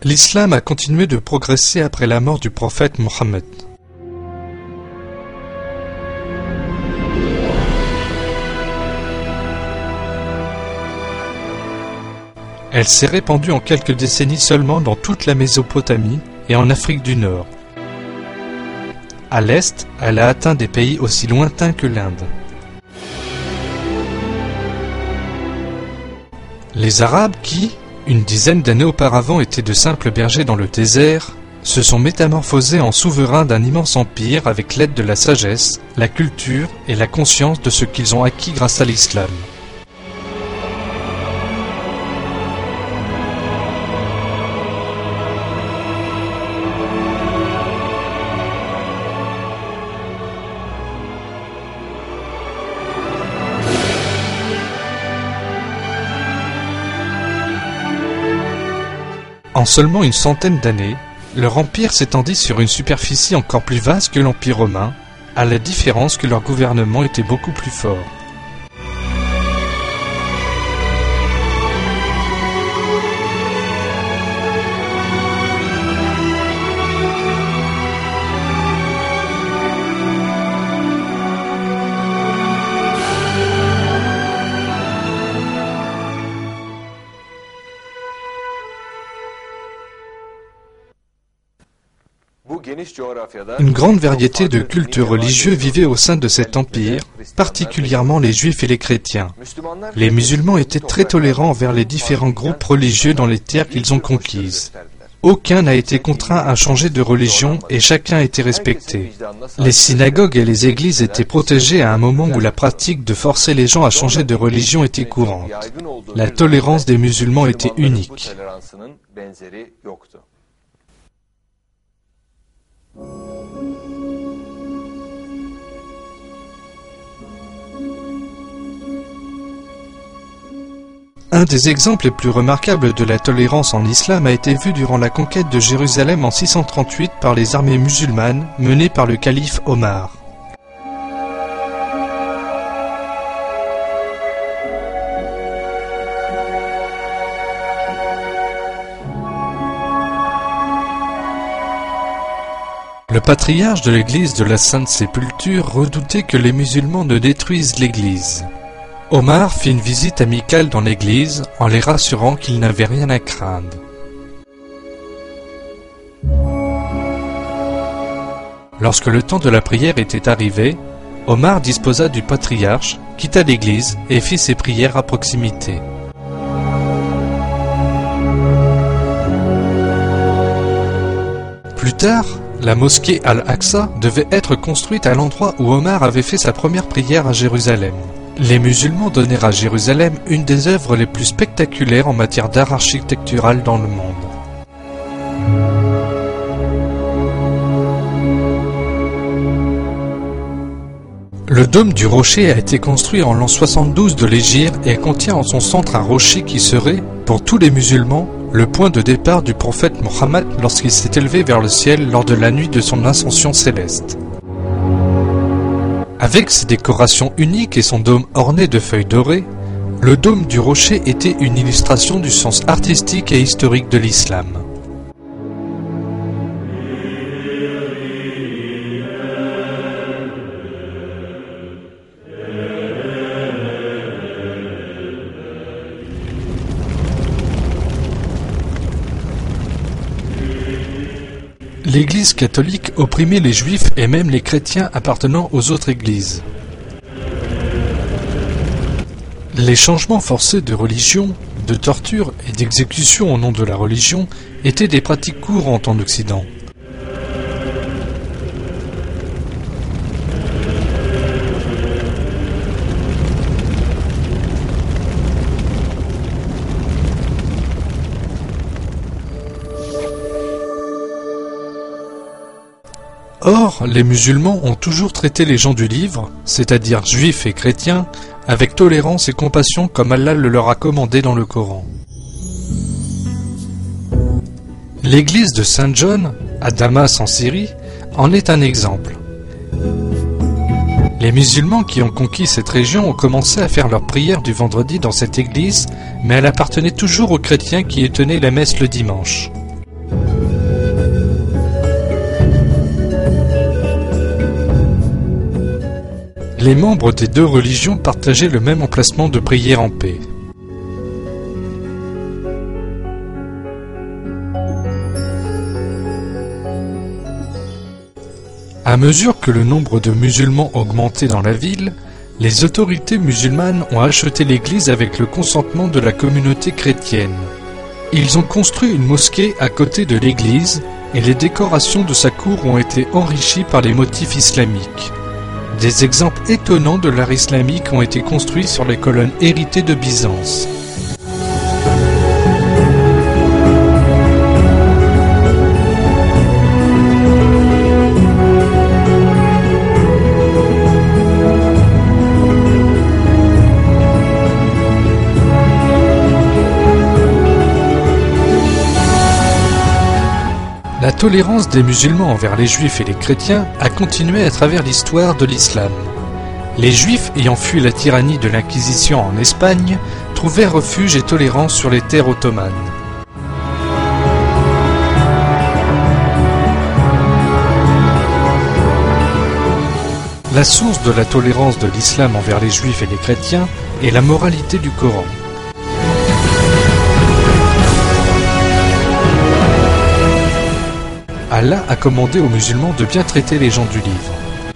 L'islam a continué de progresser après la mort du prophète Mohammed. Elle s'est répandue en quelques décennies seulement dans toute la Mésopotamie et en Afrique du Nord. À l'est, elle a atteint des pays aussi lointains que l'Inde. Les Arabes qui, une dizaine d'années auparavant, étaient de simples bergers dans le désert, se sont métamorphosés en souverains d'un immense empire avec l'aide de la sagesse, la culture et la conscience de ce qu'ils ont acquis grâce à l'islam. En seulement une centaine d'années, leur empire s'étendit sur une superficie encore plus vaste que l'Empire romain, à la différence que leur gouvernement était beaucoup plus fort. Une grande variété de cultes religieux vivait au sein de cet empire, particulièrement les juifs et les chrétiens. Les musulmans étaient très tolérants envers les différents groupes religieux dans les terres qu'ils ont conquises. Aucun n'a été contraint à changer de religion et chacun était respecté. Les synagogues et les églises étaient protégées à un moment où la pratique de forcer les gens à changer de religion était courante. La tolérance des musulmans était unique. Un des exemples les plus remarquables de la tolérance en islam a été vu durant la conquête de Jérusalem en 638 par les armées musulmanes menées par le calife Omar. Le patriarche de l'église de la Sainte Sépulture redoutait que les musulmans ne détruisent l'église. Omar fit une visite amicale dans l'église en les rassurant qu'ils n'avaient rien à craindre. Lorsque le temps de la prière était arrivé, Omar disposa du patriarche, quitta l'église et fit ses prières à proximité. Plus tard, la mosquée Al-Aqsa devait être construite à l'endroit où Omar avait fait sa première prière à Jérusalem. Les musulmans donnèrent à Jérusalem une des œuvres les plus spectaculaires en matière d'art architectural dans le monde. Le dôme du rocher a été construit en l'an 72 de l'Hégire et contient en son centre un rocher qui serait, pour tous les musulmans, le point de départ du prophète Mohammed lorsqu'il s'est élevé vers le ciel lors de la nuit de son ascension céleste. Avec ses décorations uniques et son dôme orné de feuilles dorées, le dôme du rocher était une illustration du sens artistique et historique de l'islam. L'Église catholique opprimait les juifs et même les chrétiens appartenant aux autres églises. Les changements forcés de religion, de torture et d'exécution au nom de la religion étaient des pratiques courantes en Occident. Or, les musulmans ont toujours traité les gens du livre, c'est-à-dire juifs et chrétiens, avec tolérance et compassion comme Allah le leur a commandé dans le Coran. L'église de Saint John, à Damas en Syrie, en est un exemple. Les musulmans qui ont conquis cette région ont commencé à faire leur prière du vendredi dans cette église, mais elle appartenait toujours aux chrétiens qui y tenaient la messe le dimanche. Les membres des deux religions partageaient le même emplacement de prière en paix. À mesure que le nombre de musulmans augmentait dans la ville, les autorités musulmanes ont acheté l'église avec le consentement de la communauté chrétienne. Ils ont construit une mosquée à côté de l'église et les décorations de sa cour ont été enrichies par les motifs islamiques. Des exemples étonnants de l'art islamique ont été construits sur les colonnes héritées de Byzance. La tolérance des musulmans envers les juifs et les chrétiens a continué à travers l'histoire de l'islam. Les juifs ayant fui la tyrannie de l'Inquisition en Espagne trouvèrent refuge et tolérance sur les terres ottomanes. La source de la tolérance de l'islam envers les juifs et les chrétiens est la moralité du Coran. Allah a commandé aux musulmans de bien traiter les gens du livre.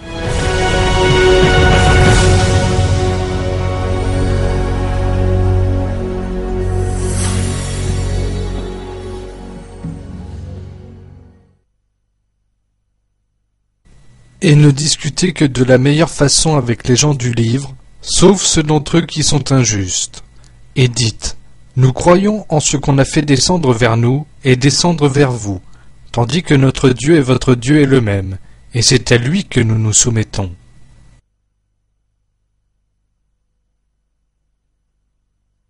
Et ne discutez que de la meilleure façon avec les gens du livre, sauf ceux d'entre eux qui sont injustes. Et dites, nous croyons en ce qu'on a fait descendre vers nous et descendre vers vous, tandis que notre Dieu et votre Dieu est le même, et c'est à lui que nous nous soumettons.